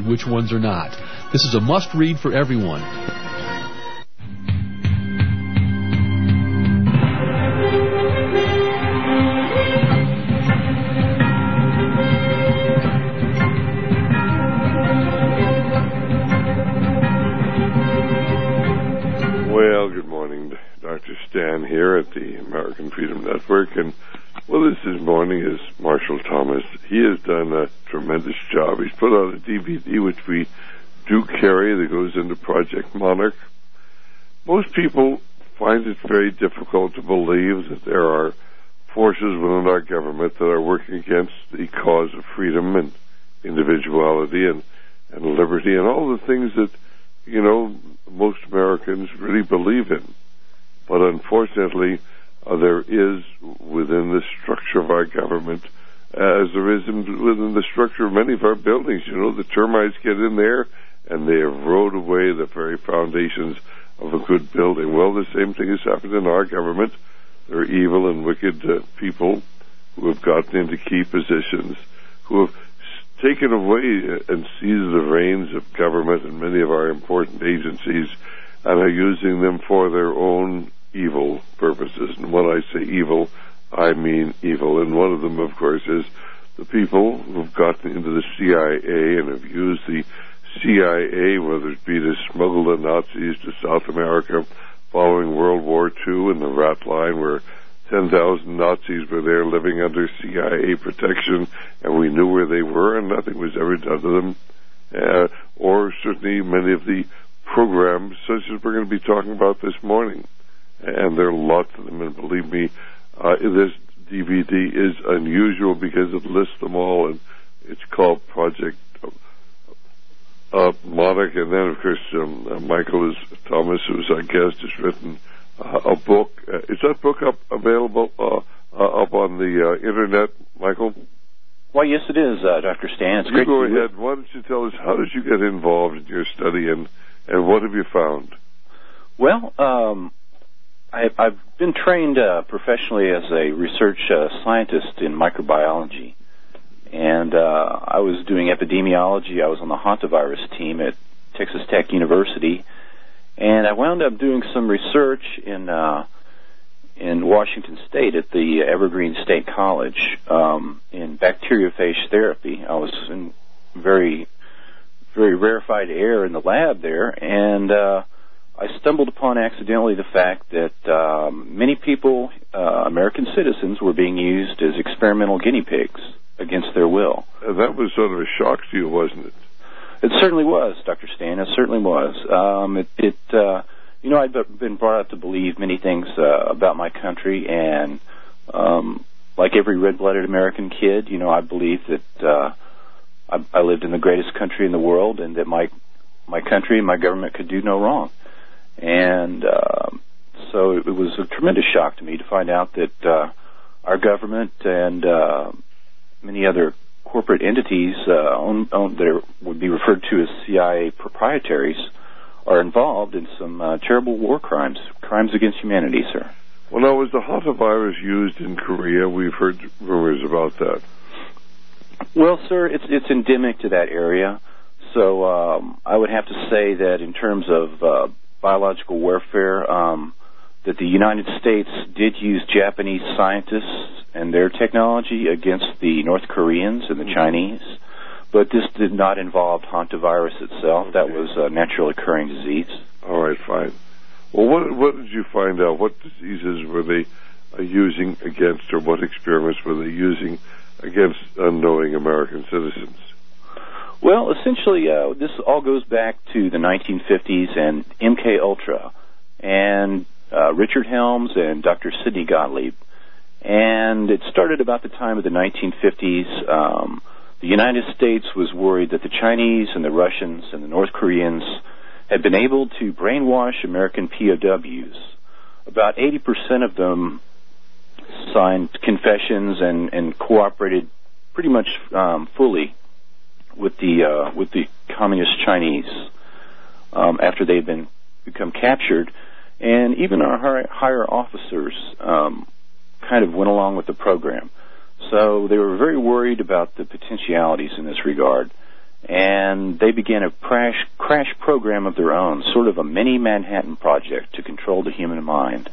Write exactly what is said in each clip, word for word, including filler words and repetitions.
which ones are not. This is a must-read for everyone. Well, good morning. Doctor Stan here at the American Freedom Network, and well, this this morning is Marshall Thomas. He has done a tremendous job. He's put out a D V D, which we do carry, that goes into Project Monarch. Most people find it very difficult to believe that there are forces within our government that are working against the cause of freedom and individuality and, and liberty and all the things that, you know, most Americans really believe in. But unfortunately, uh, there is within the structure of our government, uh, as there is in, within the structure of many of our buildings, you know, the termites get in there and they erode away the very foundations of a good building. Well, the same thing has happened in our government. There are evil and wicked uh, people who have gotten into key positions, who have taken away and seized the reins of government and many of our important agencies and are using them for their own evil purposes. And when I say evil, I mean evil. And one of them, of course, is the people who have gotten into the C I A and have used the C I A, whether it be to smuggle the Nazis to South America following World War Two and the Rat Line, where ten thousand Nazis were there living under C I A protection, and we knew where they were, and nothing was ever done to them. Uh, or certainly many of the programs, such as we're going to be talking about this morning. And there are lots of them, and believe me, uh, this D V D is unusual because it lists them all, and it's called Project uh, Monarch. And then, of course, um, uh, Michael is, Thomas, who's our guest, has written uh, a book. Uh, is that book up available uh, uh, up on the uh, Internet, Michael? Well, yes, it is, uh, Doctor Stan. It's you great go to ahead. Why don't you tell us, how did you get involved in your study, and, and what have you found? Well, um, I, I've been trained uh, professionally as a research uh, scientist in microbiology, and uh, I was doing epidemiology. I was on the hantavirus team at Texas Tech University, and I wound up doing some research in uh, in Washington State at the Evergreen State College um, in bacteriophage therapy. I was in very, very rarefied air in the lab there, and uh, I stumbled upon accidentally the fact that um, many people, uh, American citizens, were being used as experimental guinea pigs against their will. Uh, that was sort of a shock to you, wasn't it? It certainly was, Doctor Stan. It certainly was. Um, it, it uh, you know, I've been brought up to believe many things uh, about my country, and um, like every red-blooded American kid, you know, I believe that uh, I, I lived in the greatest country in the world, and that my my country and my government could do no wrong. And um, so it was a tremendous shock to me to find out that uh, our government and uh, many other corporate entities uh, own, own, that are, would be referred to as C I A proprietaries are involved in some uh, terrible war crimes, crimes against humanity, sir. Well, now, was the hantavirus used in Korea? We've heard rumors about that. Well, sir, it's it's endemic to that area. So um, I would have to say that in terms of uh, biological warfare, um, that the United States did use Japanese scientists and their technology against the North Koreans and the Chinese, but this did not involve hantavirus itself. Okay. That was a naturally occurring disease. All right, fine. Well, what what did you find out? What diseases were they uh, using against, or what experiments were they using against unknowing American citizens? Well, essentially, uh, this all goes back to the nineteen fifties and M K Ultra, and uh, Richard Helms and Doctor Sidney Gottlieb. And it started about the time of the nineteen fifties. Um, the United States was worried that the Chinese and the Russians and the North Koreans had been able to brainwash American P O Ws. About eighty percent of them signed confessions and, and cooperated pretty much um, fully with the uh, with the communist Chinese um, after they had been become captured, and even our high, higher officers um, kind of went along with the program. So they were very worried about the potentialities in this regard, and they began a crash, crash program of their own, sort of a mini Manhattan Project to control the human mind.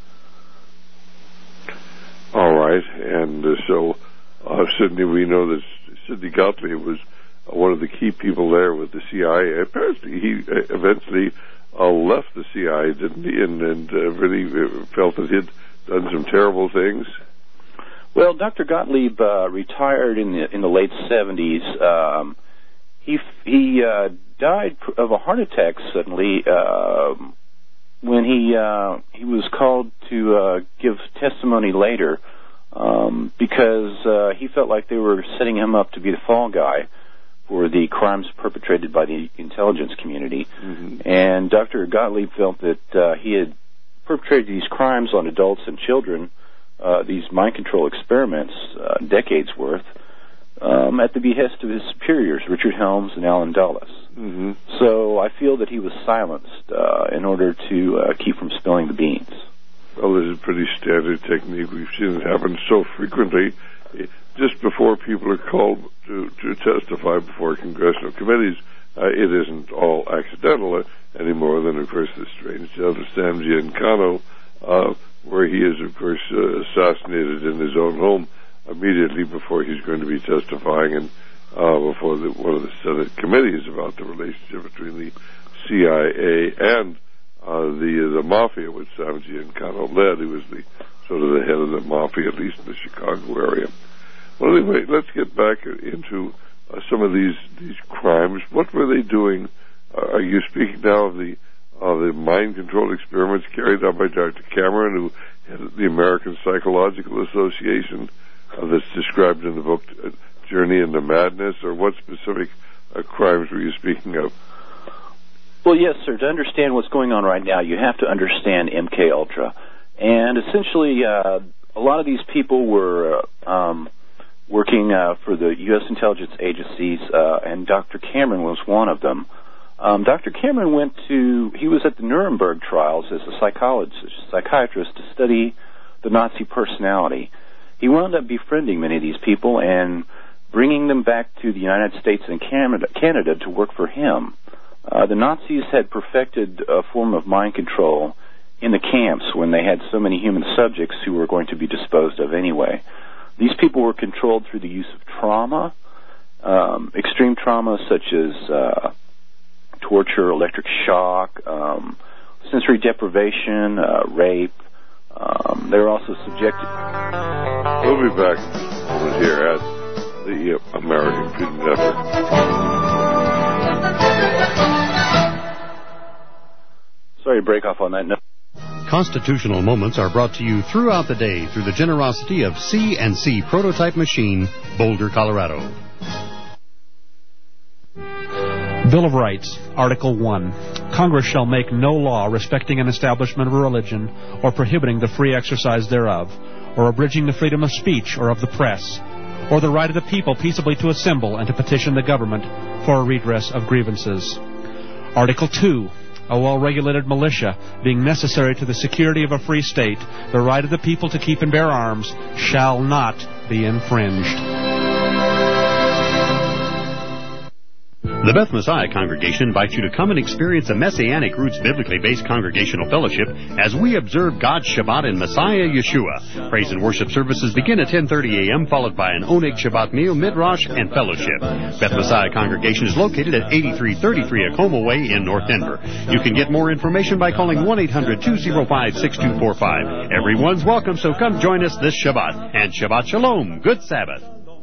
All right, and uh, so uh, Sidney, we know that Sidney Gottlieb was uh, one of the key people there with the C I A. Apparently, he uh, eventually uh, left the C I A, didn't he, and, and uh, really felt that he'd done some terrible things. Well, Doctor Gottlieb uh, retired in the in the late seventies. Um, he he uh, died of a heart attack suddenly. Uh, When he uh, he was called to uh, give testimony later, um, because uh, he felt like they were setting him up to be the fall guy for the crimes perpetrated by the intelligence community. Mm-hmm. And Doctor Gottlieb felt that uh, he had perpetrated these crimes on adults and children, uh, these mind control experiments, uh, decades worth, um, at the behest of his superiors, Richard Helms and Alan Dulles. Mm-hmm. So I feel that he was silenced uh, in order to uh, keep from spilling the beans. Well, this is a pretty standard technique. We've seen it happen so frequently. Just before people are called to, to testify before congressional committees, uh, it isn't all accidental uh, any more than, of course, the strange death of Sam Giancana, uh, where he is, of course, uh, assassinated in his own home immediately before he's going to be testifying and Uh, before the, one of the Senate committees about the relationship between the C I A and uh, the uh, the mafia, which Sam Giancana led. He was the sort of the head of the mafia, at least in the Chicago area. Well, anyway, let's get back into uh, some of these these crimes. What were they doing? Uh, are you speaking now of the uh, the mind control experiments carried out by Doctor Cameron, who headed the American Psychological Association, uh, that's described in the book Uh, Journey into Madness, or what specific uh, crimes were you speaking of? Well, yes, sir. To understand what's going on right now, you have to understand M K Ultra. And essentially, uh, a lot of these people were uh, um, working uh, for the U S intelligence agencies, uh, and Doctor Cameron was one of them. Um, Doctor Cameron went to, he was at the Nuremberg trials as a psychologist, psychiatrist to study the Nazi personality. He wound up befriending many of these people and bringing them back to the United States and Canada, Canada to work for him. Uh, the Nazis had perfected a form of mind control in the camps when they had so many human subjects who were going to be disposed of anyway. These people were controlled through the use of trauma, um, extreme trauma such as uh, torture, electric shock, um, sensory deprivation, uh, rape. Um, they were also subjected... We'll be back over here at the American Freedom Network. Sorry to break off on that note. Constitutional Moments are brought to you throughout the day through the generosity of C and C Prototype Machine, Boulder, Colorado. Bill of Rights, Article one. Congress shall make no law respecting an establishment of a religion or prohibiting the free exercise thereof, or abridging the freedom of speech or of the press, or the right of the people peaceably to assemble and to petition the government for a redress of grievances. Article two. A well-regulated militia, being necessary to the security of a free state, the right of the people to keep and bear arms, shall not be infringed. The Beth Messiah Congregation invites you to come and experience a Messianic Roots biblically based congregational fellowship as we observe God's Shabbat in Messiah Yeshua. Praise and worship services begin at ten thirty a.m., followed by an Oneg Shabbat meal, midrash, and fellowship. Beth Messiah Congregation is located at eighty-three thirty-three Acoma Way in North Denver. You can get more information by calling one eight hundred two oh five six two four five. Everyone's welcome, so come join us this Shabbat. And Shabbat Shalom. Good Sabbath.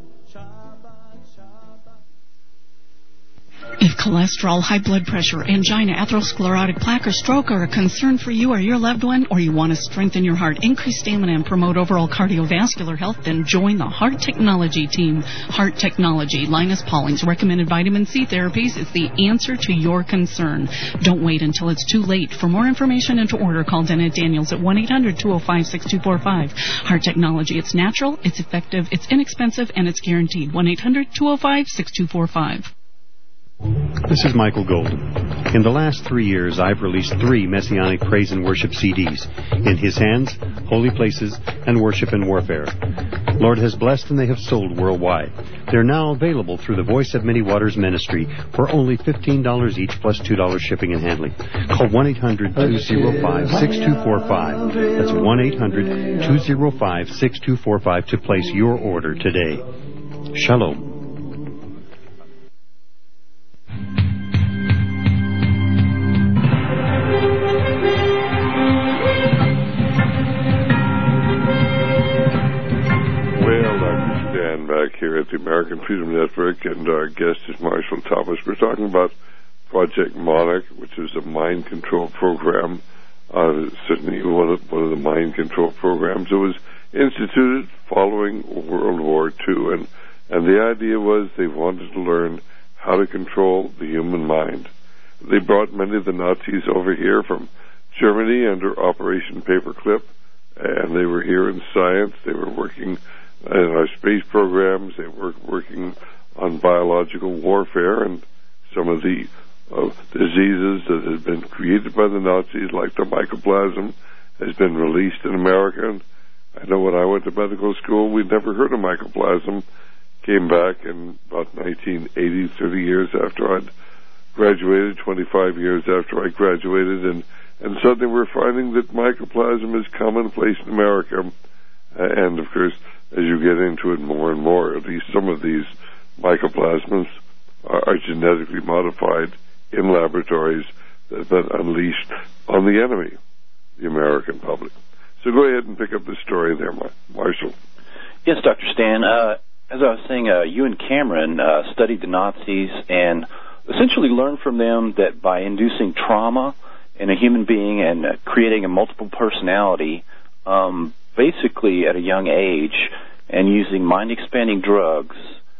If cholesterol, high blood pressure, angina, atherosclerotic plaque, or stroke are a concern for you or your loved one, or you want to strengthen your heart, increase stamina, and promote overall cardiovascular health, then join the Heart Technology team. Heart Technology, Linus Pauling's recommended vitamin C therapies is the answer to your concern. Don't wait until it's too late. For more information and to order, call Dana Daniels at one eight hundred two oh five six two four five. Heart Technology, it's natural, it's effective, it's inexpensive, and it's guaranteed. one eight hundred two oh five six two four five. This is Michael Golden. In the last three years, I've released three Messianic praise and worship C Ds. In His Hands, Holy Places, and Worship and Warfare. Lord has blessed and they have sold worldwide. They're now available through the Voice of Many Waters Ministry for only fifteen dollars each plus two dollars shipping and handling. Call one eight hundred two oh five six two four five. That's one eight hundred two oh five six two four five to place your order today. Shalom. Here at the American Freedom Network, and our guest is Marshall Thomas. We're talking about Project Monarch, which is a mind control program, uh, certainly one of, one of the mind control programs. It was instituted following World War Two, and, and the idea was they wanted to learn how to control the human mind. They brought many of the Nazis over here from Germany under Operation Paperclip, and they were here in science. They were working in our space programs. They were working on biological warfare, and some of the uh, diseases that had been created by the Nazis, like the mycoplasm, has been released in America. And I know when I went to medical school, we'd never heard of mycoplasm. Came back in about nineteen eighty, thirty years after I'd graduated, twenty-five years after I graduated, and, and suddenly we're finding that mycoplasm is commonplace in America. Uh, and, of course, as you get into it more and more, at least some of these mycoplasmas are, are genetically modified in laboratories that have been unleashed on the enemy, the American public. So go ahead and pick up the story there, Marshall. Yes, Doctor Stan. Uh, as I was saying, uh, Ewan Cameron uh, studied the Nazis and essentially learned from them that by inducing trauma in a human being and uh, creating a multiple personality, um, basically at a young age, and using mind-expanding drugs,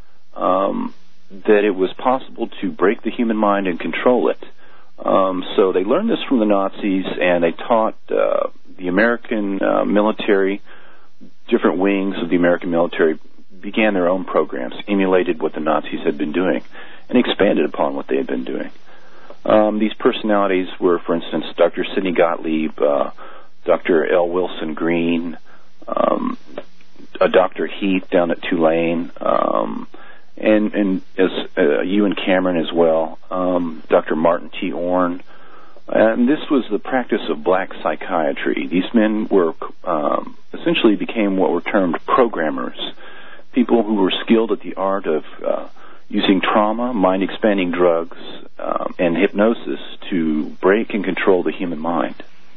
um, that it was possible to break the human mind and control it. Um, so they learned this from the Nazis, and they taught uh, the American uh, military, different wings of the American military, began their own programs, emulated what the Nazis had been doing, and expanded upon what they had been doing. Um, these personalities were, for instance, Doctor Sidney Gottlieb, uh, Doctor L. Wilson Green, um, uh, Doctor Heath down at Tulane, um, and, and as uh, Ewan Cameron as well, um, Doctor Martin T. Orne. And this was the practice of black psychiatry. These men were um, essentially became what were termed programmers, people who were skilled at the art of uh, using trauma, mind-expanding drugs, um, and hypnosis to break and control the human mind.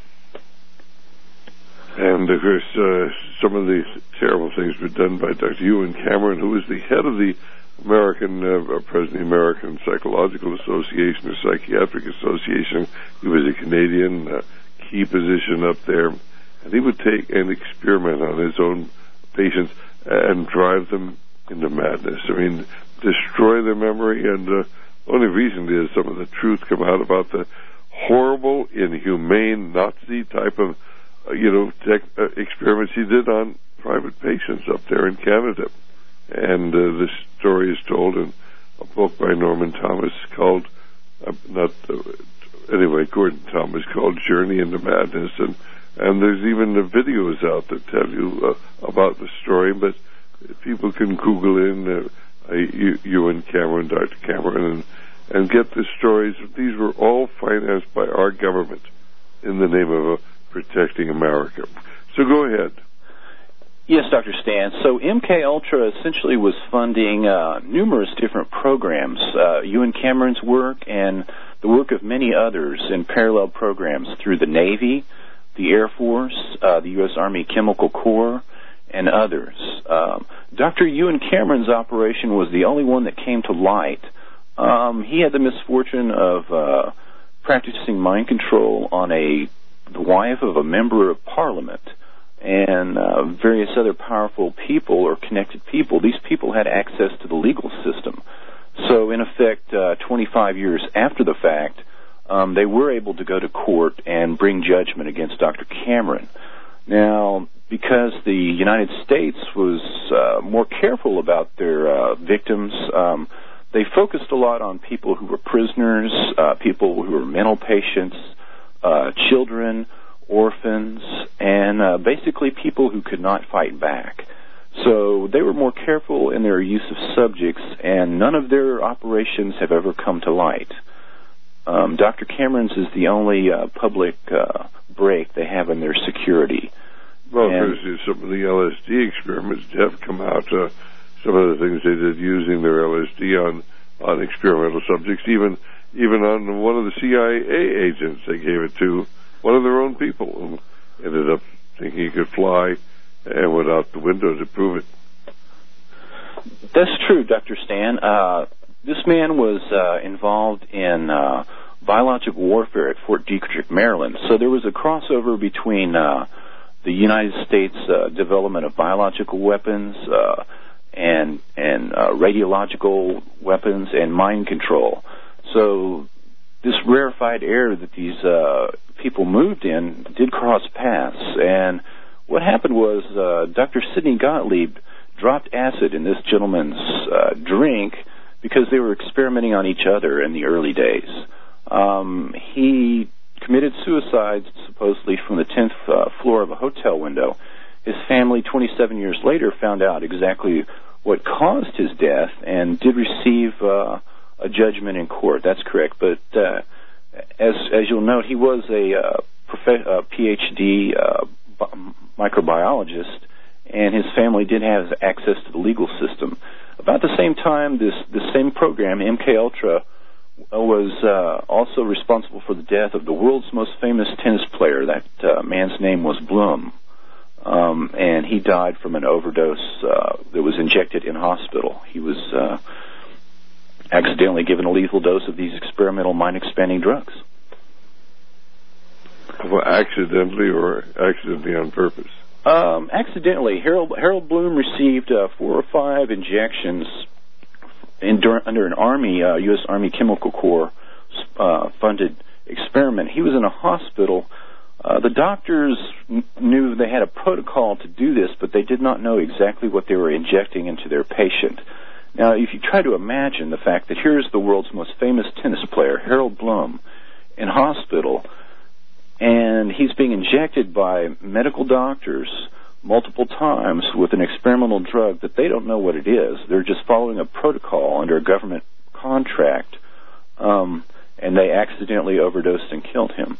And, of course, uh, some of these terrible things were done by Doctor Ewan Cameron, who was the head of the American, uh, President of the American Psychological Association or Psychiatric Association. He was a Canadian, uh, key position up there. And he would take and experiment on his own patients and drive them into madness. I mean, destroy their memory. And uh, only recently has some of the truth come out about the horrible, inhumane Nazi type of Uh, you know, tech, uh, experiments he did on private patients up there in Canada. And uh, this story is told in a book by Norman Thomas called, uh, not, uh, anyway, Gordon Thomas, called Journey into Madness. And, and there's even the videos out that tell you uh, about the story, but people can Google in uh, uh, Ewan Cameron, Doctor Cameron, and, and get the stories. These were all financed by our government in the name of a protecting America. So go ahead. Yes, Doctor Stan. So M K Ultra essentially was funding uh, numerous different programs, uh, Ewan Cameron's work and the work of many others in parallel programs through the Navy, the Air Force, uh, the U S Army Chemical Corps, and others. Um, Doctor Ewan Cameron's operation was the only one that came to light. Um, he had the misfortune of uh, practicing mind control on a the wife of a member of Parliament and uh, various other powerful people or connected people. These people had access to the legal system. So, in effect, uh, twenty-five years after the fact, um, they were able to go to court and bring judgment against Doctor Cameron. Now, because the United States was uh, more careful about their uh, victims, um, they focused a lot on people who were prisoners, uh, people who were mental patients, Uh, children, orphans, and uh, basically people who could not fight back. So they were more careful in their use of subjects, and none of their operations have ever come to light. Um, Doctor Cameron's is the only uh, public uh, break they have in their security. Well, and, because some of the L S D experiments have come out, uh, some of the things they did using their L S D on, on experimental subjects, even even on one of the C I A agents, they gave it to one of their own people who ended up thinking he could fly and went out the window to prove it. That's true, Doctor Stan. Uh, this man was uh, involved in uh, biological warfare at Fort Detrick, Maryland. So there was a crossover between uh, the United States uh, development of biological weapons uh, and and uh, radiological weapons and mind control. So this rarefied air that these uh, people moved in did cross paths. And what happened was uh, Doctor Sidney Gottlieb dropped acid in this gentleman's uh, drink because they were experimenting on each other in the early days. Um, he committed suicide supposedly from the tenth uh, floor of a hotel window. His family, twenty-seven years later, found out exactly what caused his death and did receive uh, a judgment in court. That's correct. But uh, as as you'll note, he was a uh, prof- uh, P H D uh, b- microbiologist, and his family did have access to the legal system. About the same time, this this same program, M K Ultra, was uh, also responsible for the death of the world's most famous tennis player. That uh, man's name was Bloom, um, and he died from an overdose uh, that was injected in hospital. He was uh, accidentally given a lethal dose of these experimental mind-expanding drugs. Well, accidentally or accidentally on purpose? Um, accidentally. Harold, Harold Bloom received uh, four or five injections in, under an Army, uh, U S Army Chemical Corps uh, funded experiment. He was in a hospital. Uh, the doctors n- knew they had a protocol to do this, but they did not know exactly what they were injecting into their patient. Now, if you try to imagine the fact that here's the world's most famous tennis player, Harold Bloom, in hospital, and he's being injected by medical doctors multiple times with an experimental drug that they don't know what it is. They're just following a protocol under a government contract, um, and they accidentally overdosed and killed him.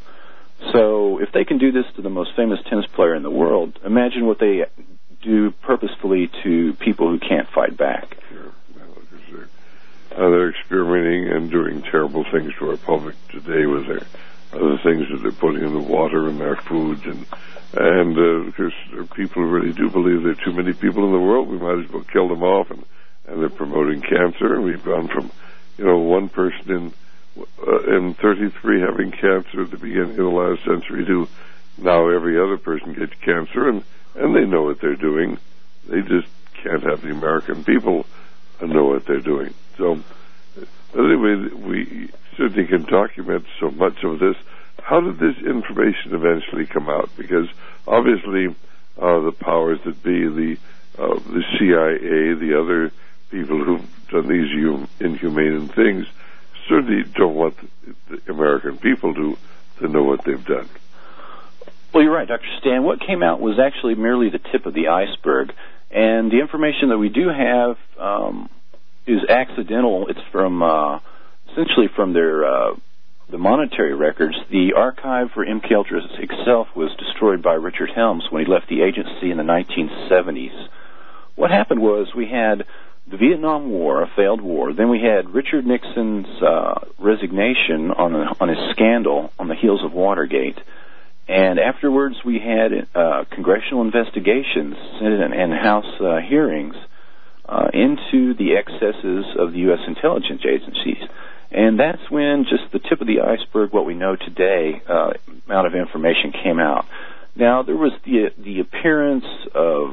So if they can do this to the most famous tennis player in the world, imagine what they do purposefully to people who can't fight back. Sure. Well, uh, they're experimenting and doing terrible things to our public today with their other things that they're putting in the water and their foods, and and uh, because people really do believe there are too many people in the world, we might as well kill them off, and, and they're promoting cancer, and we've gone from, you know, one person in uh, in thirty-three having cancer at the beginning of the last century to now every other person gets cancer, and, and they know what they're doing. They just can't have the American people know what they're doing. So anyway, we certainly can document so much of this. How did this information eventually come out? Because obviously uh, the powers that be, the uh, the C I A, the other people who've done these hum- inhumane things, certainly don't want the, the American people to, to know what they've done. Well, you're right, Doctor Stan. What came out was actually merely the tip of the iceberg. And the information that we do have um, is accidental. It's from... Uh, essentially from their uh, the monetary records. The archive for M K Ultra itself was destroyed by Richard Helms when he left the agency in the nineteen seventies. What happened was we had the Vietnam War, a failed war. Then we had Richard Nixon's uh, resignation on a, on his scandal on the heels of Watergate. And afterwards we had uh, congressional investigations, Senate and, and House uh, hearings uh, into the excesses of the U S intelligence agencies. And that's when just the tip of the iceberg, what we know today, uh, amount of information came out. Now, there was the the appearance of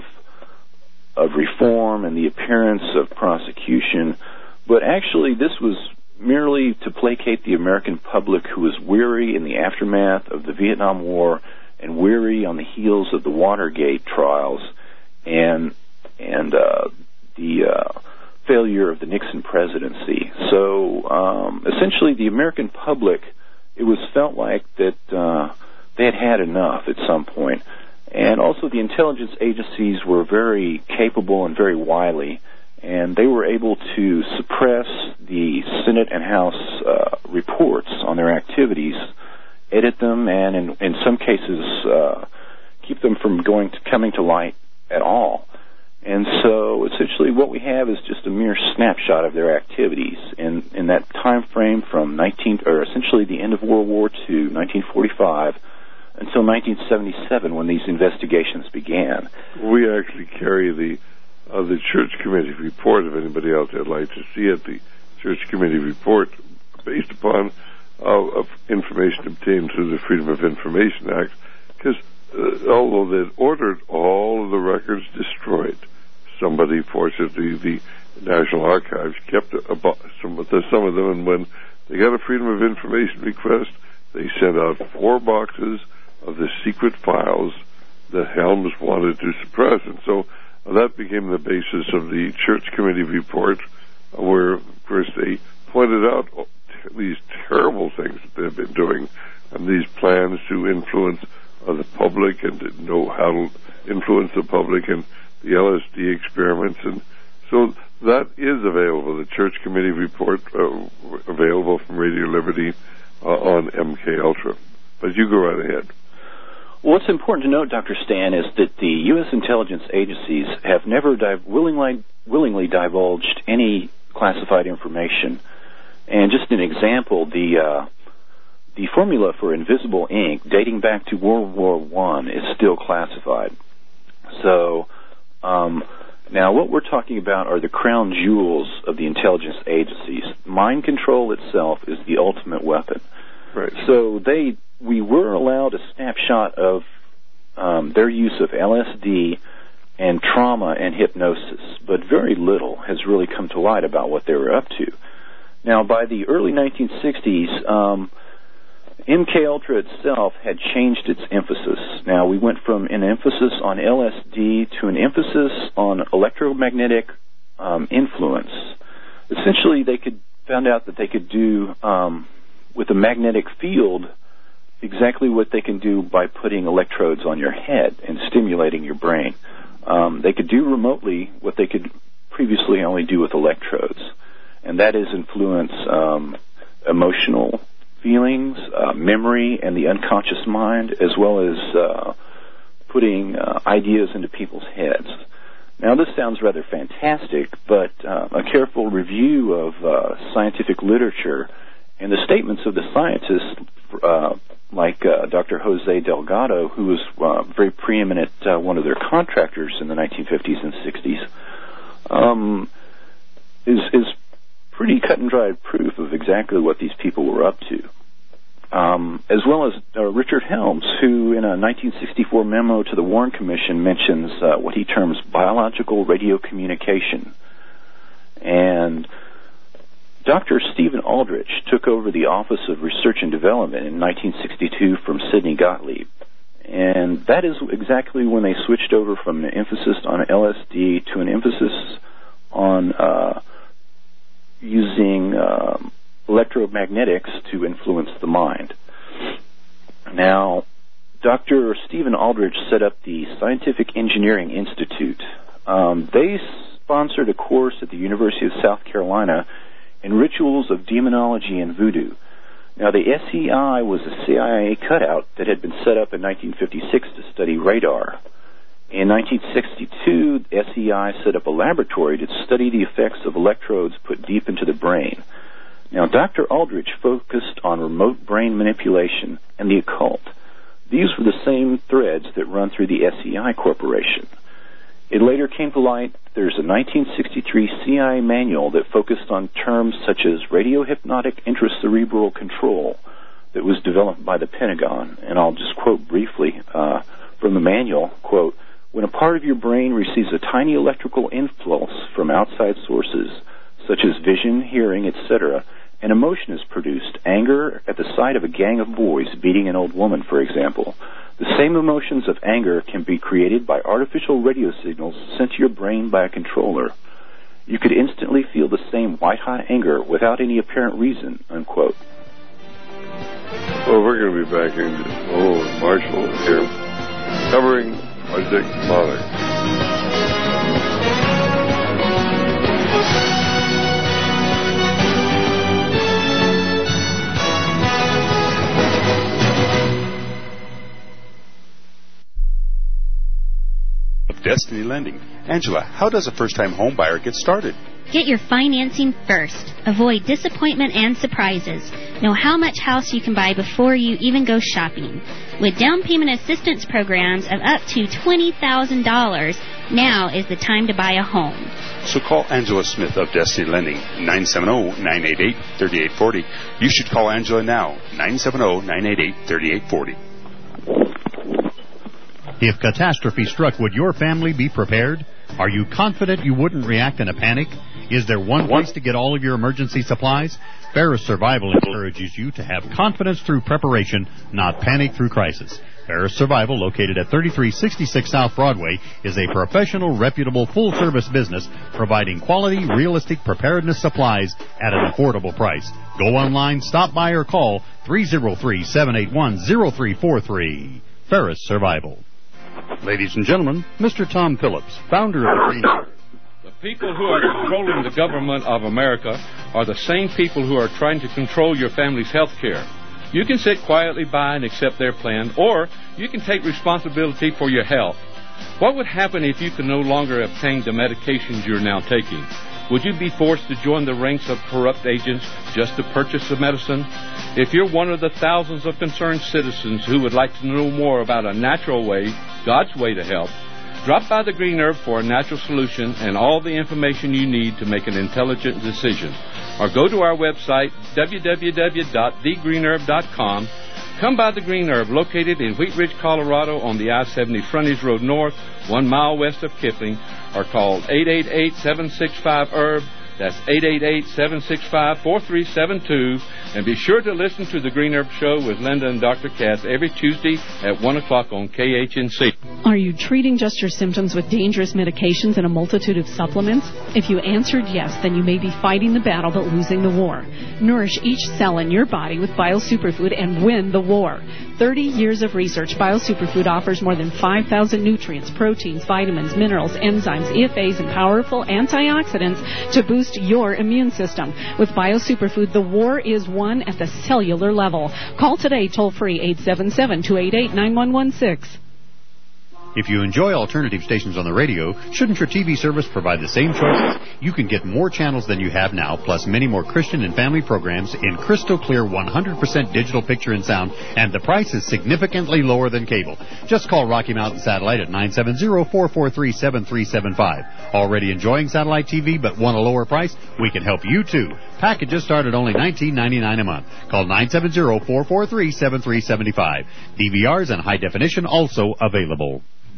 of reform and the appearance of prosecution, but actually this was merely to placate the American public who was weary in the aftermath of the Vietnam War and weary on the heels of the Watergate trials and and uh, the uh, failure of the Nixon presidency. So um, essentially the American public, it was felt like that uh, they had had enough at some point. And also the intelligence agencies were very capable and very wily, and they were able to suppress the Senate and House uh, reports on their activities, edit them, and in, in some cases uh, keep them from going to coming to light at all. And so essentially what we have is just a mere snapshot of their activities in, in that time frame from nineteen or essentially the end of World War Two, nineteen forty-five, until nineteen seventy-seven, when these investigations began. We actually carry the uh, the Church Committee report, if anybody else would like to see it, the Church Committee report based upon uh, of information obtained through the Freedom of Information Act, because uh, although they ordered all of the records destroyed, somebody, fortunately, the National Archives kept a, a, some, of the, some of them, and when they got a Freedom of Information request, they sent out four boxes of the secret files that Helms wanted to suppress. And so uh, that became the basis of the Church Committee report, uh, where, of course, they pointed out these terrible things that they've been doing, and these plans to influence uh, the public and to know how to influence the public, and the L S D experiments. And so that is available, the Church Committee report, uh, available from Radio Liberty uh, on M K Ultra. But you go right ahead. What's important to note, Doctor Stan, is that the U S intelligence agencies have never div- willingly, willingly divulged any classified information. And just an example, the uh, the formula for invisible ink dating back to World War One is still classified. So um, now what we're talking about are the crown jewels of the intelligence agencies. Mind control itself is the ultimate weapon. Right. So they we were allowed a snapshot of um, their use of L S D and trauma and hypnosis, but very little has really come to light about what they were up to. Now, by the early nineteen sixties, um, M K Ultra itself had changed its emphasis. Now, we went from an emphasis on L S D to an emphasis on electromagnetic um, influence. Essentially, they could found out that they could do um, with a magnetic field exactly what they can do by putting electrodes on your head and stimulating your brain. Um, they could do remotely what they could previously only do with electrodes, and that is influence um, emotional feelings, uh, memory, and the unconscious mind, as well as uh, putting uh, ideas into people's heads. Now, this sounds rather fantastic, but uh, a careful review of uh, scientific literature and the statements of the scientists, uh, like uh, Doctor Jose Delgado, who was uh, very preeminent, uh, one of their contractors in the nineteen fifties and sixties, um, is, is pretty cut and dried proof of exactly what these people were up to. Um, as well as uh, Richard Helms, who in a nineteen sixty-four memo to the Warren Commission mentions uh, what he terms biological radio communication. And Doctor Stephen Aldrich took over the Office of Research and Development in nineteen sixty-two from Sidney Gottlieb. And that is exactly when they switched over from an emphasis on L S D to an emphasis on uh, using um, electromagnetics to influence the mind. Now, Doctor Stephen Aldrich set up the Scientific Engineering Institute. Um, they sponsored a course at the University of South Carolina in rituals of demonology and voodoo. Now, the S E I was a C I A cutout that had been set up in nineteen fifty-six to study radar. In nineteen sixty-two, the S E I set up a laboratory to study the effects of electrodes put deep into the brain. Now, Doctor Aldrich focused on remote brain manipulation and the occult. These were the same threads that run through the S E I Corporation. It later came to light there's a nineteen sixty-three C I A manual that focused on terms such as radiohypnotic intracerebral control that was developed by the Pentagon. And I'll just quote briefly uh, from the manual, quote, "When a part of your brain receives a tiny electrical impulse from outside sources, such as vision, hearing, et cetera, an emotion is produced, anger at the sight of a gang of boys beating an old woman, for example. The same emotions of anger can be created by artificial radio signals sent to your brain by a controller. You could instantly feel the same white-hot anger without any apparent reason," unquote. Well, we're going to be back in just, oh, Marshall here. covering Project Monarch. Destiny Lending. Angela, how does a first-time home buyer get started? Get your financing first. Avoid disappointment and surprises. Know how much house you can buy before you even go shopping. With down payment assistance programs of up to twenty thousand dollars, now is the time to buy a home. So call Angela Smith of Destiny Lending, nine seven zero, nine eight eight, three eight four zero. You should call Angela now, nine seven zero, nine eight eight, three eight four zero. If catastrophe struck, would your family be prepared? Are you confident you wouldn't react in a panic? Is there one place to get all of your emergency supplies? Ferris Survival encourages you to have confidence through preparation, not panic through crisis. Ferris Survival, located at thirty-three sixty-six South Broadway, is a professional, reputable, full-service business providing quality, realistic preparedness supplies at an affordable price. Go online, stop by, or call three oh three, seven eight one, oh three four three. Ferris Survival. Ladies and gentlemen, Mister Tom Phillips, founder of the Green Herb. The people who are controlling the government of America are the same people who are trying to control your family's health care. You can sit quietly by and accept their plan, or you can take responsibility for your health. What would happen if you could no longer obtain the medications you're now taking? Would you be forced to join the ranks of corrupt agents just to purchase the medicine? If you're one of the thousands of concerned citizens who would like to know more about a natural way, God's way to help, drop by the Green Herb for a natural solution and all the information you need to make an intelligent decision. Or go to our website, w w w dot the green herb dot com. Come by the Green Herb, located in Wheat Ridge, Colorado, on the I seventy Frontage Road North, one mile west of Kipling, or call eight eight eight, seven six five, H E R B. That's eight eight eight, seven six five, four three seven two. And be sure to listen to the Green Herb Show with Linda and Doctor Katz every Tuesday at one o'clock on K H N C. Are you treating just your symptoms with dangerous medications and a multitude of supplements? If you answered yes, then you may be fighting the battle but losing the war. Nourish each cell in your body with BioSuperfood and win the war. thirty years of research, BioSuperfood offers more than five thousand nutrients, proteins, vitamins, minerals, enzymes, E F As, and powerful antioxidants to boost your immune system. With BioSuperfood, the war is won at the cellular level. Call today, toll-free, eight seven seven, two eight eight, nine one one six. If you enjoy alternative stations on the radio, shouldn't your T V service provide the same choices? You can get more channels than you have now, plus many more Christian and family programs in crystal clear one hundred percent digital picture and sound, and the price is significantly lower than cable. Just call Rocky Mountain Satellite at nine seven zero, four four three, seven three seven five. Already enjoying satellite T V but want a lower price? We can help you too. Packages start at only nineteen ninety-nine a month. Call nine seven zero, four four three, seven three seven five. D V Rs and high definition also available.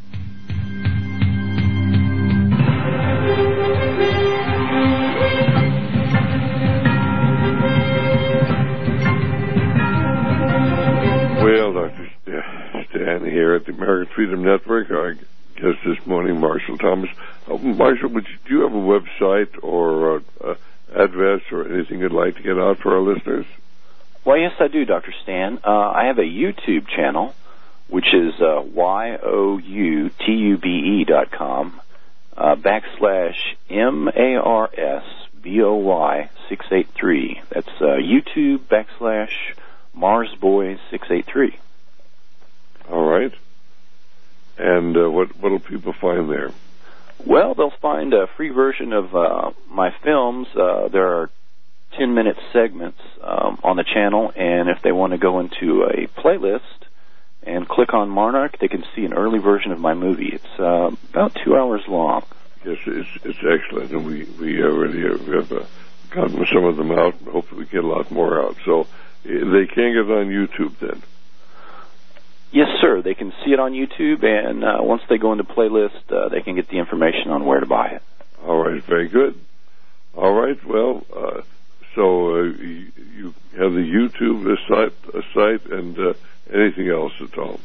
Well, Doctor Stan here at the American Freedom Network. Our guest this morning, Marshall Thomas. Uh, Marshall, would you, do you have a website or uh, uh, address or anything you'd like to get out for our listeners? Well, yes, I do, Doctor Stan. Uh, I have a YouTube channel, which is uh, Y O U T U B E dot com uh, backslash M A R S B O Y six eight three. That's uh, YouTube backslash Marsboy six eight three. All right. And uh, what what'll people find there? Well, they'll find a free version of uh, my films. Uh, there are ten-minute segments um, on the channel, and if they want to go into a playlist and click on Monarch, they can see an early version of my movie. It's uh, about two hours long. Yes, it's it's excellent, and we we already have uh, gotten some of them out, and hopefully we get a lot more out. So they can get it on YouTube then. Yes, sir. They can see it on YouTube, and uh, once they go into playlist, uh, they can get the information on where to buy it. All right, very good. All right, well, uh, so uh, you, you have the YouTube uh, site, uh, site and uh, anything else at all?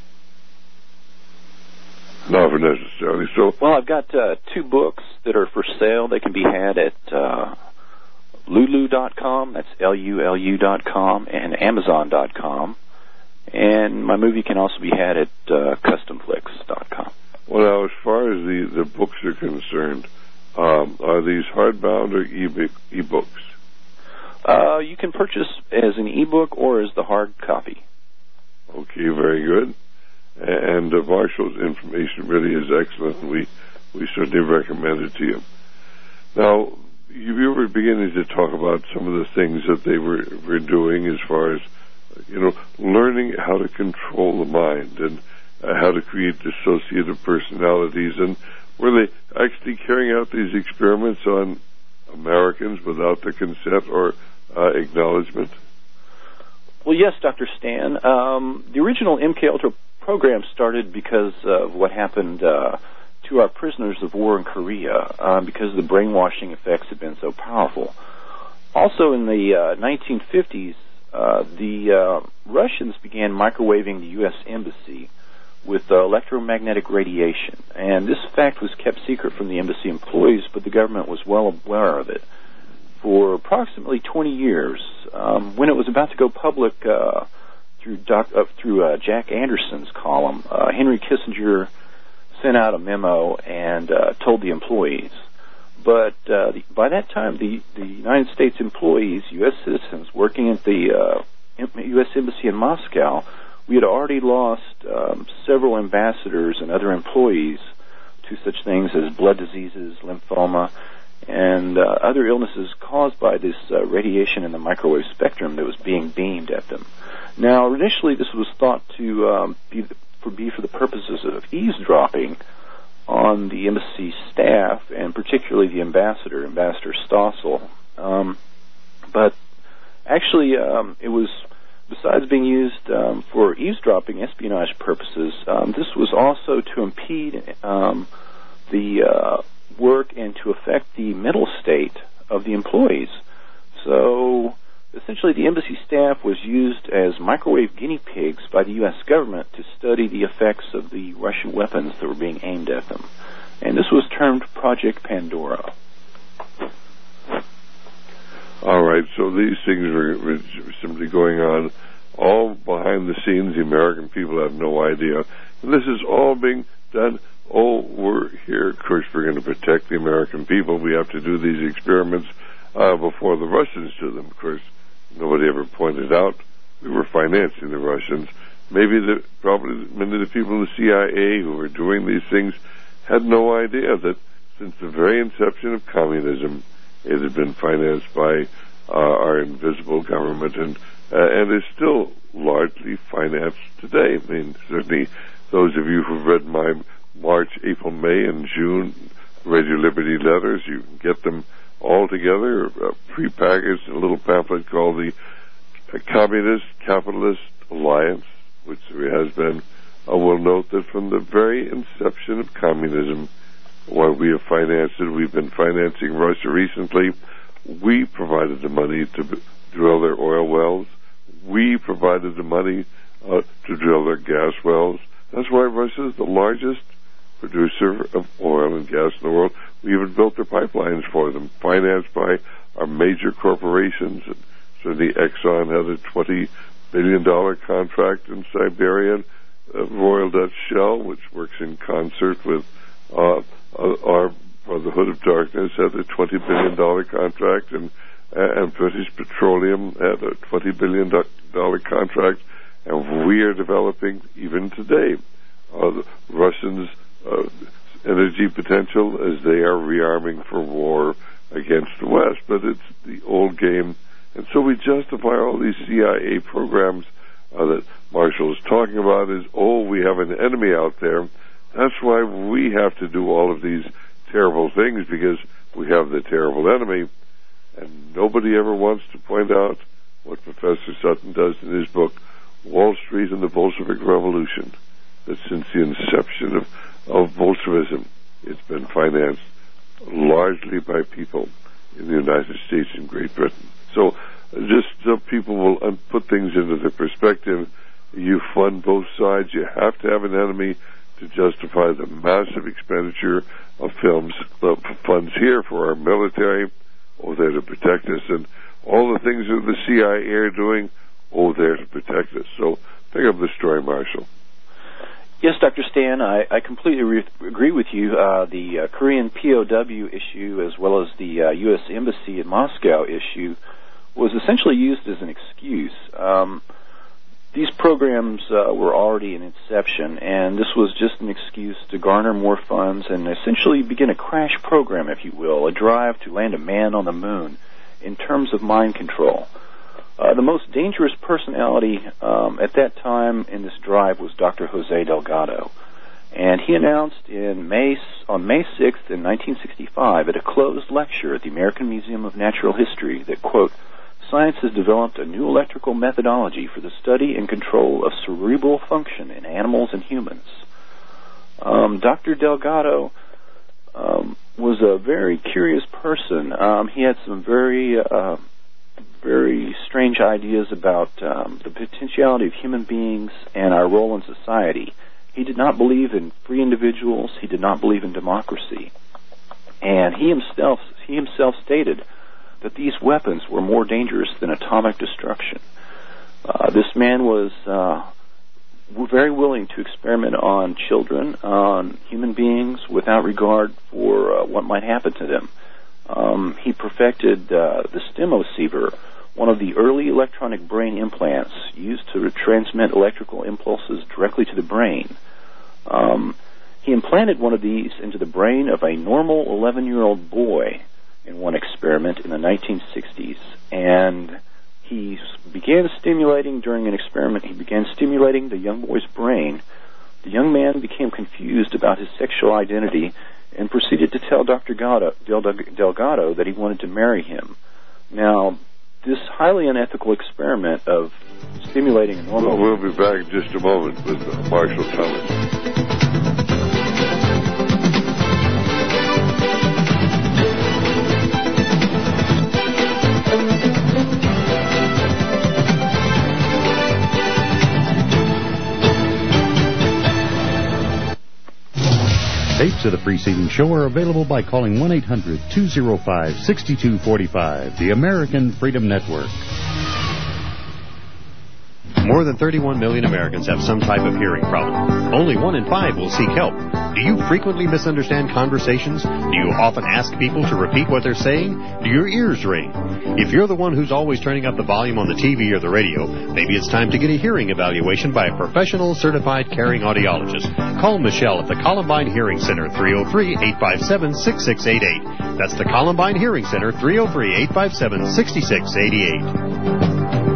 Not necessarily. So, well, I've got uh, two books that are for sale. They can be had at uh, Lulu dot com, that's L U L U dot com, and Amazon dot com. And my movie can also be had at uh, custom flix dot com. Well, now, as far as the, the books are concerned, um, are these hardbound or e- e-books? Uh, you can purchase as an e-book or as the hard copy. Okay, very good. And uh, Marshall's information really is excellent, and we, we certainly recommend it to you. Now, you were beginning to talk about some of the things that they were, were doing as far as, you know, learning how to control the mind and uh, how to create dissociative personalities. And were they actually carrying out these experiments on Americans without their consent or uh, acknowledgement? Well, yes, Doctor Stan. Um, the original M K Ultra program started because of what happened uh, to our prisoners of war in Korea, um, because the brainwashing effects had been so powerful. Also, in the uh, nineteen fifties, uh, the uh, Russians began microwaving the U S Embassy with uh, electromagnetic radiation, and this fact was kept secret from the embassy employees, but the government was well aware of it. For approximately twenty years, um, when it was about to go public uh, through, doc, uh, through uh, Jack Anderson's column, uh, Henry Kissinger sent out a memo and uh, told the employees. But uh, the, by that time, the, the United States employees, U S citizens working at the uh, U S Embassy in Moscow, we had already lost um, several ambassadors and other employees to such things as blood diseases, lymphoma, and uh, other illnesses caused by this uh, radiation in the microwave spectrum that was being beamed at them. Now, initially, this was thought to um, be, the, for, be for the purposes of eavesdropping on the embassy staff, and particularly the ambassador, Ambassador Stossel. Um, but actually, um, it was, besides being used um, for eavesdropping, espionage purposes, um, this was also to impede um, the uh, work and to affect the mental state of the employees. So essentially the embassy staff was used as microwave guinea pigs by the U S government to study the effects of the Russian weapons that were being aimed at them. And this was termed Project Pandora. All right, so these things were, were simply going on all behind the scenes. The American people have no idea. And this is all being done. Oh, we're here. Of course, we're going to protect the American people. We have to do these experiments uh, before the Russians do them. Of course, nobody ever pointed out we were financing the Russians. Maybe the, probably many of the people in the C I A who were doing these things had no idea that since the very inception of communism, it had been financed by uh, our invisible government and uh, and is still largely financed today. I mean, certainly those of you who've read my March, April, May, and June Radio Liberty letters, you can get them all together, uh, prepackaged in a little pamphlet called the Communist Capitalist Alliance, which there has been. I will note that from the very inception of communism, while we have financed it, we've been financing Russia recently. We provided the money to b- drill their oil wells. We provided the money uh, to drill their gas wells. That's why Russia is the largest producer of oil and gas in the world. We even built their pipelines for them, financed by our major corporations. And certainly Exxon had a twenty billion dollars contract in Siberia. Uh, Royal Dutch Shell, which works in concert with uh, our Brotherhood of Darkness, had a twenty billion dollars contract, and, uh, and British Petroleum had a twenty billion dollars contract. And we are developing, even today, uh, the Russians' uh, energy potential as they are rearming for war against the West. But it's the old game. And so we justify all these C I A programs uh, that Marshall is talking about is, oh, we have an enemy out there. That's why we have to do all of these terrible things, because we have the terrible enemy. And nobody ever wants to point out what Professor Sutton does in his book, Wall Street and the Bolshevik Revolution, that since the inception of, of Bolshevism, it's been financed largely by people in the United States and Great Britain. So just so people will un- put things into their perspective, you fund both sides. You have to have an enemy to justify the massive expenditure of films, uh, funds here for our military, or there to protect us. And all the things that the C I A are doing, oh, there to protect us. So pick up the story, Marshall. Yes, Doctor Stan, I, I completely re- agree with you. Uh, the uh, Korean P O W issue, as well as the uh, U S Embassy in Moscow issue, was essentially used as an excuse. Um, these programs uh, were already in inception, and this was just an excuse to garner more funds and essentially begin a crash program, if you will, a drive to land a man on the moon in terms of mind control. Uh, the most dangerous personality um, at that time in this drive was Doctor Jose Delgado. And he announced in May, on May sixth in nineteen sixty-five at a closed lecture at the American Museum of Natural History that, quote, science has developed a new electrical methodology for the study and control of cerebral function in animals and humans. Um, Doctor Delgado um, was a very curious person. Um, he had some very... Uh, very strange ideas about um, the potentiality of human beings and our role in society. He did not believe in free individuals. He did not believe in democracy. And he himself, he himself stated that these weapons were more dangerous than atomic destruction. Uh, this man was uh, very willing to experiment on children, on human beings, without regard for uh, what might happen to them. Um, he perfected uh, the stemoceiver, one of the early electronic brain implants used to transmit electrical impulses directly to the brain. Um, he implanted one of these into the brain of a normal eleven-year-old boy in one experiment in the nineteen sixties, and he began stimulating, during an experiment, he began stimulating the young boy's brain. The young man became confused about his sexual identity and proceeded to tell Doctor Delgado that he wanted to marry him. Now, this highly unethical experiment of stimulating a normal... Well, we'll be back in just a moment with uh, Marshall Thomas. Tapes of the preceding show are available by calling one eight hundred two oh five six two four five, the American Freedom Network. More than thirty-one million Americans have some type of hearing problem. Only one in five will seek help. Do you frequently misunderstand conversations? Do you often ask people to repeat what they're saying? Do your ears ring? If you're the one who's always turning up the volume on the T V or the radio, maybe it's time to get a hearing evaluation by a professional certified caring audiologist. Call Michelle at the Columbine Hearing Center, three oh three, eight five seven, six six eight eight. That's the Columbine Hearing Center, three oh three, eight five seven, six six eight eight.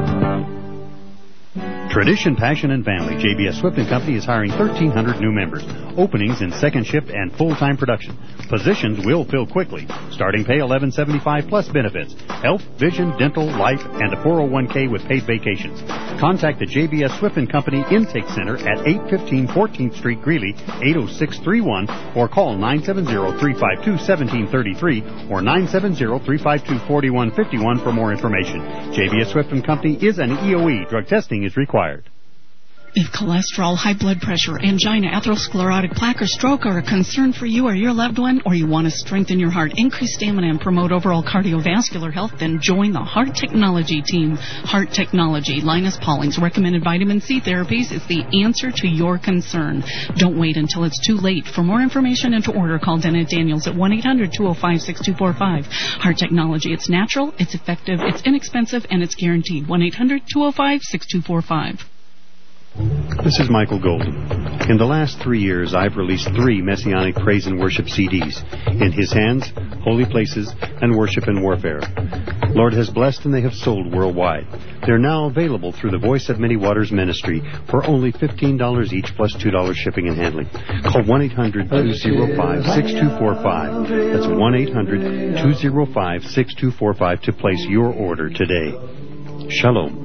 Tradition, Passion, and Family, J B S Swift and Company is hiring thirteen hundred new members. Openings in second shift and full-time production. Positions will fill quickly. Starting pay eleven seventy-five plus benefits. Health, vision, dental, life, and a four oh one k with paid vacations. Contact the J B S Swift and Company Intake Center at eight fifteen fourteenth Street, Greeley, eight oh six three one, or call nine seven zero, three five two, one seven three three or nine seven zero, three five two, four one five one for more information. J B S Swift and Company is an E O E. Drug testing is required. If cholesterol, high blood pressure, angina, atherosclerotic plaque, or stroke are a concern for you or your loved one, or you want to strengthen your heart, increase stamina, and promote overall cardiovascular health, then join the Heart Technology team. Heart Technology, Linus Pauling's recommended vitamin C therapies, is the answer to your concern. Don't wait until it's too late. For more information and to order, call Dennett Daniels at one eight hundred two oh five six two four five. Heart Technology, it's natural, it's effective, it's inexpensive, and it's guaranteed. one eight hundred two oh five six two four five. This is Michael Golden. In the last three years, I've released three Messianic Praise and Worship C Ds. In His Hands, Holy Places, and Worship and Warfare. Lord has blessed and they have sold worldwide. They're now available through the Voice of Many Waters Ministry for only fifteen dollars each plus two dollars shipping and handling. Call one eight hundred two oh five six two four five. That's one eight hundred two oh five six two four five to place your order today. Shalom.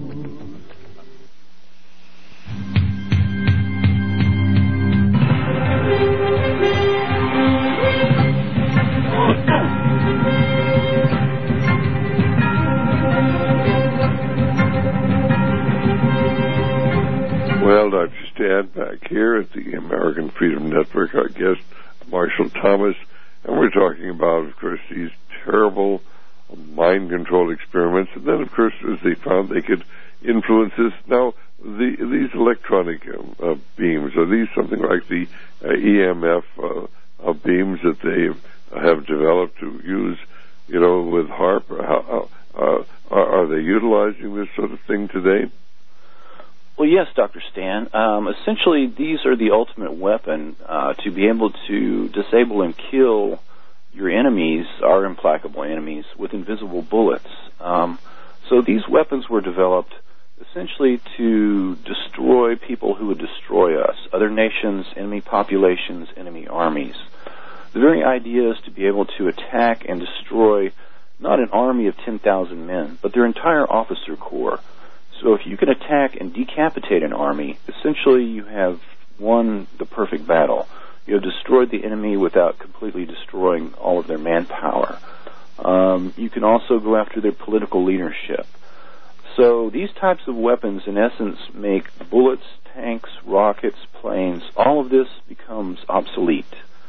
Well, Doctor Stan back here at the American Freedom Network, our guest, Marshall Thomas, and we're talking about, of course, these terrible mind control experiments. And then, of course, as they found they could influences. Now, the, these electronic um, uh, beams, are these something like the uh, E M F uh, uh, beams that they have developed to use, you know, with HAARP? How, uh, are, are they utilizing this sort of thing today? Well, yes, Doctor Stan. Um, essentially, these are the ultimate weapon uh, to be able to disable and kill your enemies, our implacable enemies, with invisible bullets. Um, so these weapons were developed essentially to destroy people who would destroy us, other nations, enemy populations, enemy armies. The very idea is to be able to attack and destroy not an army of ten thousand men, but their entire officer corps. So if you can attack and decapitate an army, essentially you have won the perfect battle. You have destroyed the enemy without completely destroying all of their manpower. Um, you can also go after their political leadership. So these types of weapons, in essence, make bullets, tanks, rockets, planes, all of this becomes obsolete.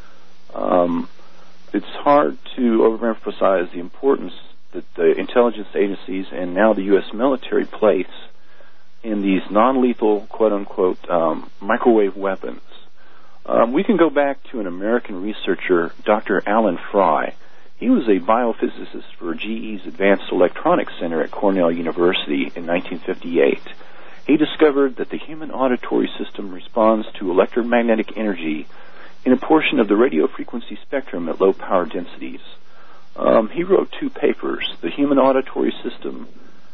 Um, it's hard to overemphasize the importance that the intelligence agencies and now the U S military place in these non-lethal, quote-unquote, um, microwave weapons. Um, we can go back to an American researcher, Doctor Alan Fry. He was a biophysicist for G E's Advanced Electronics Center at Cornell University in nineteen fifty-eight. He discovered that the human auditory system responds to electromagnetic energy in a portion of the radio frequency spectrum at low power densities. Um, he wrote two papers, the human auditory system,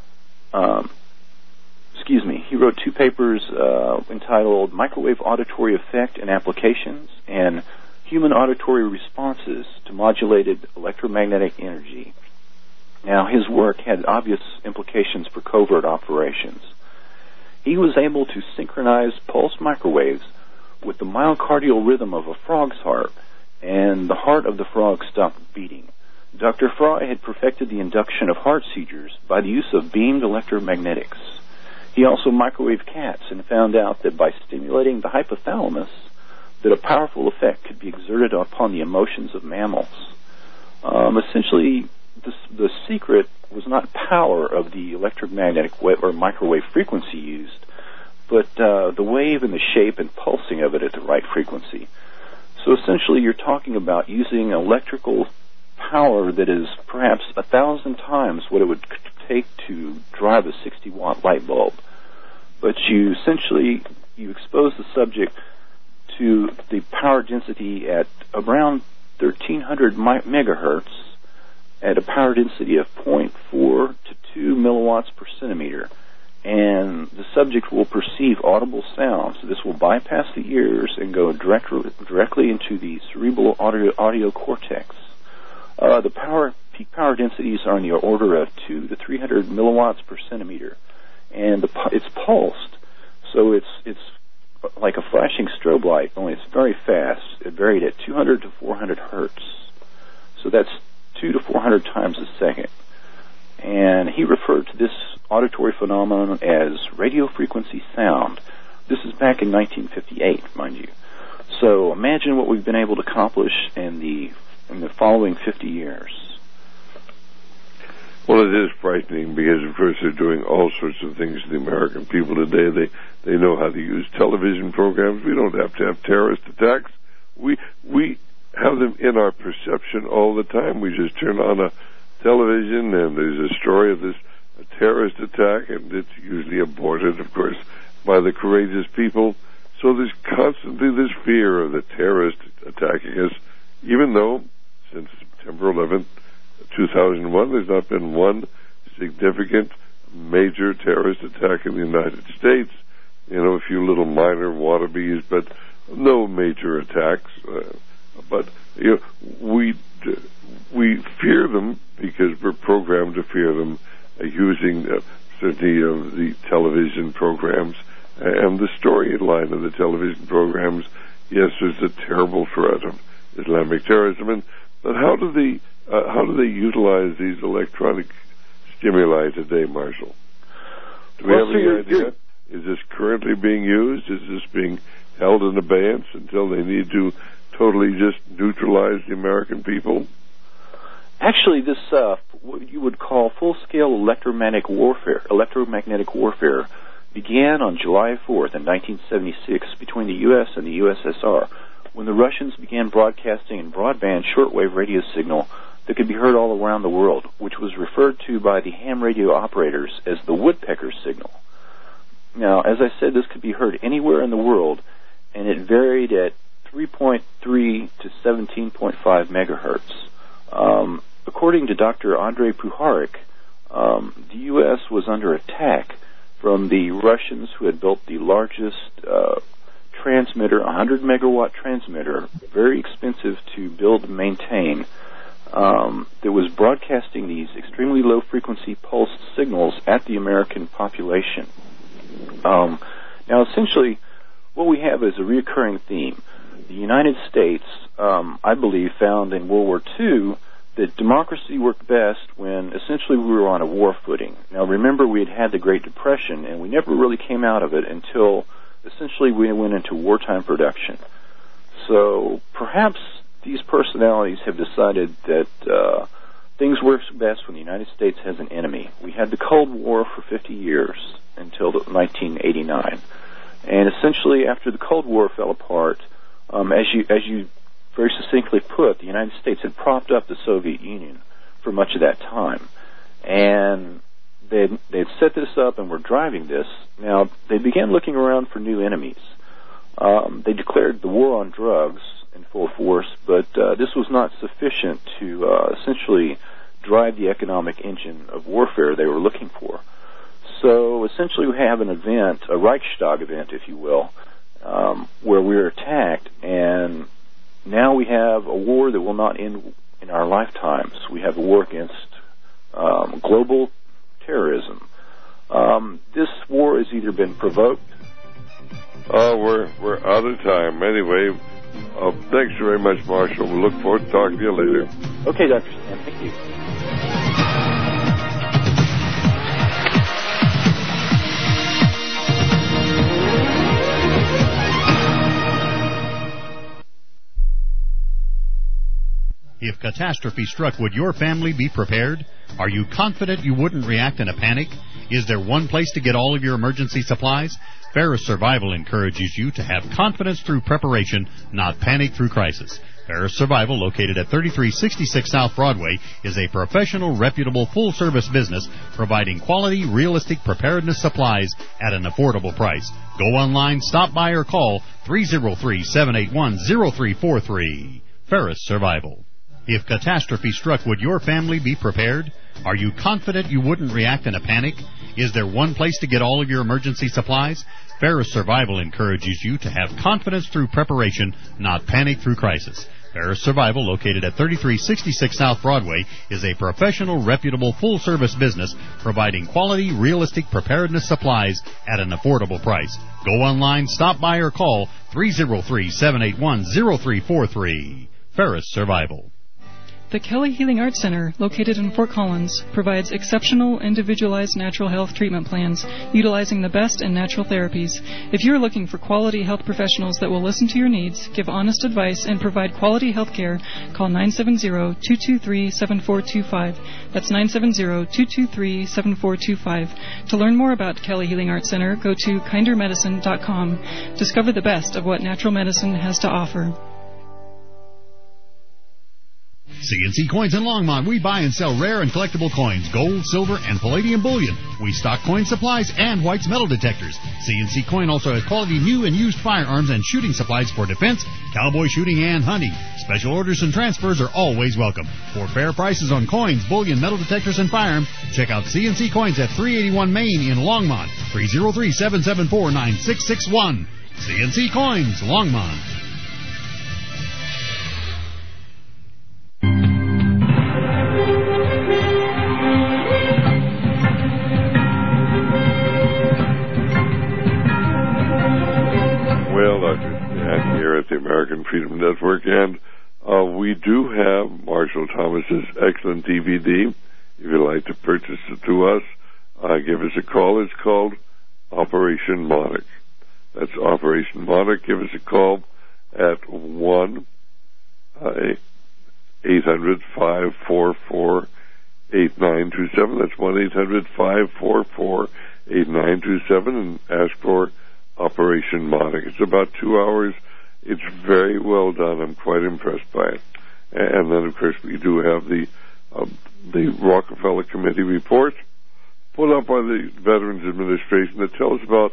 um, excuse me, he wrote two papers uh, entitled Microwave Auditory Effect and Applications and Human Auditory Responses to Modulated Electromagnetic Energy. Now, his work had obvious implications for covert operations. He was able to synchronize pulse microwaves with the myocardial rhythm of a frog's heart, and the heart of the frog stopped beating. Doctor Fry had perfected the induction of heart seizures by the use of beamed electromagnetics. He also microwaved cats and found out that by stimulating the hypothalamus, that a powerful effect could be exerted upon the emotions of mammals. Um, essentially, the, the secret was not power of the electromagnetic wave or microwave frequency used, but uh, the wave and the shape and pulsing of it at the right frequency. So essentially, you're talking about using electrical power that is perhaps a thousand times what it would take to drive a sixty watt light bulb. But you essentially, you expose the subject to the power density at around thirteen hundred megahertz at a power density of zero point four to two milliwatts per centimeter. And the subject will perceive audible sounds. This will bypass the ears and go direct, directly into the cerebral audio, audio cortex. Uh, the power peak power densities are in the order of two to three hundred milliwatts per centimeter, and the, it's pulsed, so it's it's like a flashing strobe light. Only it's very fast. It varied at two hundred to four hundred hertz, so that's two to four hundred times a second. And he referred to this auditory phenomenon as radio frequency sound. This is back in nineteen fifty-eight, mind you. So imagine what we've been able to accomplish in the in the following fifty years. Well, it is frightening because, of course, they're doing all sorts of things to the American people today. They they know how to use television programs. We don't have to have terrorist attacks. We we have them in our perception all the time. We just turn on a television and there's a story of this a terrorist attack, and it's usually aborted, of course, by the courageous people. So there's constantly this fear of the terrorist attacking us, even though since September eleventh, two thousand one, there's not been one significant major terrorist attack in the United States. You know, a few little minor wannabes, but no major attacks. Uh, but you know, we we fear them because we're programmed to fear them, uh, using uh, certainly of uh, the television programs and the storyline of the television programs. Yes, there's a terrible threat of Islamic terrorism, and but how do they uh, how do they utilize these electronic stimuli today, Marshall? Do we well, have any so idea? Is this currently being used? Is this being held in abeyance until they need to totally just neutralize the American people? Actually, this uh, what you would call full-scale electromagnetic warfare, electromagnetic warfare, began on July fourth in nineteen seventy-six between the U S and the U S S R, when the Russians began broadcasting a broadband shortwave radio signal that could be heard all around the world, which was referred to by the ham radio operators as the woodpecker signal. Now, as I said, this could be heard anywhere in the world, and it varied at three point three to seventeen point five megahertz. Um, according to Doctor Andrei Puharik, um, the U S was under attack from the Russians, who had built the largest uh, transmitter, a one hundred megawatt transmitter, very expensive to build and maintain, um, that was broadcasting these extremely low-frequency pulsed signals at the American population. Um, now, essentially, what we have is a recurring theme. The United States, um, I believe, found in World War Two that democracy worked best when essentially we were on a war footing. Now, remember, we had had the Great Depression, and we never really came out of it until essentially we went into wartime production. So perhaps these personalities have decided that uh, things work best when the United States has an enemy. We had the Cold War for fifty years until nineteen eighty-nine. And essentially, after the Cold War fell apart, um, as you as you very succinctly put, the United States had propped up the Soviet Union for much of that time. And they had set this up and were driving this. Now, they began looking around for new enemies. Um, they declared the war on drugs in full force, but uh, this was not sufficient to uh, essentially drive the economic engine of warfare they were looking for. So essentially we have an event, a Reichstag event, if you will, um, where we're attacked, and now we have a war that will not end in our lifetimes. We have a war against um, global terrorism. Um, this war has either been provoked. Oh, we're we're out of time. Anyway, uh, thanks very much, Marshall. We'll look forward to talking to you later. Okay, Doctor Stan. Thank you. If catastrophe struck, would your family be prepared? Are you confident you wouldn't react in a panic? Is there one place to get all of your emergency supplies? Ferris Survival encourages you to have confidence through preparation, not panic through crisis. Ferris Survival, located at thirty-three sixty-six South Broadway, is a professional, reputable, full-service business providing quality, realistic preparedness supplies at an affordable price. Go online, stop by, or call three oh three, seven eight one, oh three four three. Ferris Survival. If catastrophe struck, would your family be prepared? Are you confident you wouldn't react in a panic? Is there one place to get all of your emergency supplies? Ferris Survival encourages you to have confidence through preparation, not panic through crisis. Ferris Survival, located at thirty-three sixty-six South Broadway, is a professional, reputable, full-service business providing quality, realistic preparedness supplies at an affordable price. Go online, stop by, or call three oh three, seven eight one, oh three four three. Ferris Survival. The Kelly Healing Arts Center, located in Fort Collins, provides exceptional individualized natural health treatment plans utilizing the best in natural therapies. If you are looking for quality health professionals that will listen to your needs, give honest advice, and provide quality health care, call nine seven zero, two two three, seven four two five. That's nine seven zero, two two three, seven four two five. To learn more about Kelly Healing Arts Center, go to kinder medicine dot com. Discover the best of what natural medicine has to offer. C N C Coins in Longmont. We buy and sell rare and collectible coins, gold, silver, and palladium bullion. We stock coin supplies and White's metal detectors. C N C Coin also has quality new and used firearms and shooting supplies for defense, cowboy shooting, and hunting. Special orders and transfers are always welcome. For fair prices on coins, bullion, metal detectors, and firearms, check out C N C Coins at three eighty-one Main in Longmont. three oh three, seven seven four, nine six six one. C N C Coins, Longmont. The American Freedom Network, and uh, we do have Marshall Thomas's excellent D V D. If you'd like to purchase it to us, uh, give us a call. It's called Operation Monarch. That's Operation Monarch. Give us a call at one eight hundred, five four four, eight nine two seven. That's one eight hundred, five four four, eight nine two seven, and ask for Operation Monarch. It's about two hours. It's very well done. I'm quite impressed by it. And then, of course, we do have the uh, the Rockefeller Committee report put up by the Veterans Administration that tells about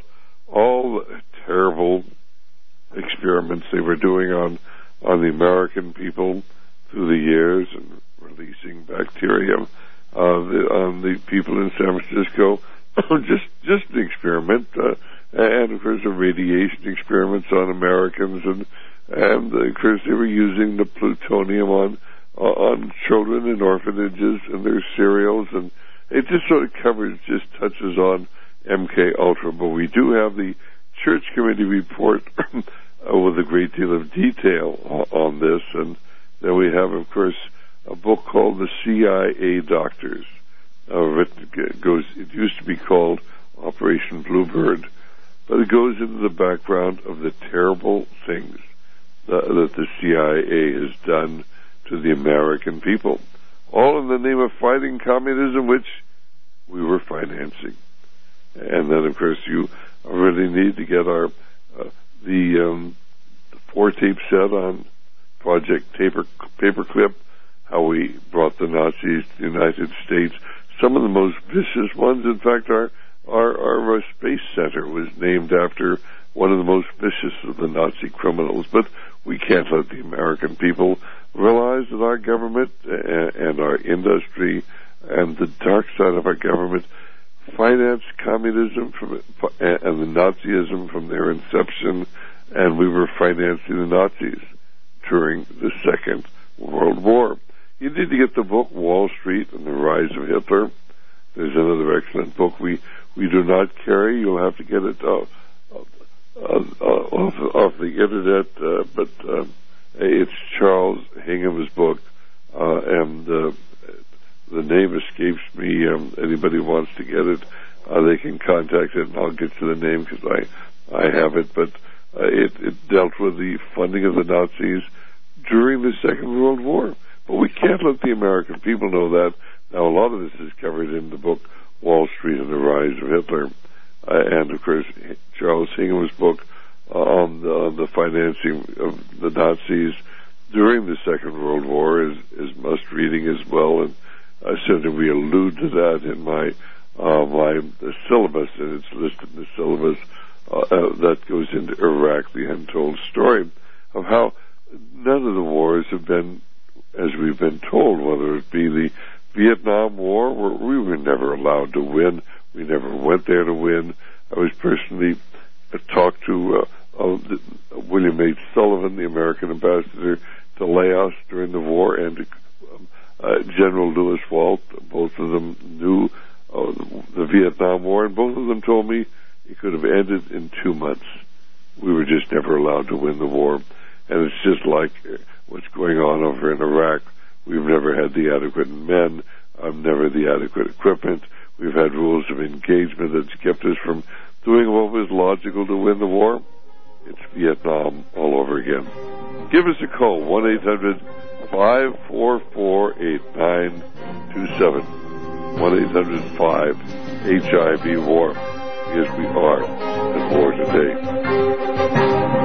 all the terrible experiments they were doing on on the American people through the years, and releasing bacteria uh, the, on the people in San Francisco. just just an experiment, uh, and of course the radiation experiments on Americans, and and uh, of course they were using the plutonium on uh, on children in orphanages and their cereals, and it just sort of covers, just touches on M K Ultra. But we do have the Church Committee report uh, with a great deal of detail uh, on this, and then we have, of course, a book called The C I A Doctors. Uh, written, it goes. It used to be called Operation Bluebird, but it goes into the background of the terrible things that, that the C I A has done to the American people, all in the name of fighting communism, which we were financing. And then, of course, you really need to get our uh, the, um, the four tape set on Project Paper, Paperclip, how we brought the Nazis to the United States. Some of the most vicious ones, in fact, our, our, our, our space center was named after one of the most vicious of the Nazi criminals. But we can't let the American people realize that our government and, and our industry and the dark side of our government financed communism from, and the Nazism from their inception, and we were financing the Nazis during the Second World War. You need to get the book Wall Street and the Rise of Hitler. There's another excellent book we, we do not carry. You'll have to get it uh, uh, uh, off, off the internet, uh, but uh, it's Charles Hingham's book, uh, and uh, the name escapes me. Um, anybody wants to get it, uh, they can contact it, and I'll get to the name because I, I have it. But uh, it, it dealt with the funding of the Nazis during the Second World War. But we can't let the American people know that. Now, a lot of this is covered in the book Wall Street and the Rise of Hitler. Uh, and, of course, Charles Hingham's book uh, on, the, on the financing of the Nazis during the Second World War is, is must-reading as well. And uh, certainly we allude to that in my uh, my the syllabus, and it's listed in the syllabus uh, uh, that goes into Iraq, the untold story of how none of the wars have been as we've been told, whether it be the Vietnam War, where we were never allowed to win. We never went there to win. I was personally uh, talked to uh, uh, William H. Sullivan, the American ambassador to Laos during the war, and to, um, uh, General Lewis Walt. Both of them knew uh, the Vietnam War, and both of them told me it could have ended in two months. We were just never allowed to win the war. And it's just like what's going on over in Iraq. We've never had the adequate men, um, never the adequate equipment. We've had rules of engagement that's kept us from doing what was logical to win the war. It's Vietnam all over again. Give us a call, one eight hundred, five four four, eight nine two seven. one eight hundred, five H I V WAR. Yes, we are at war today.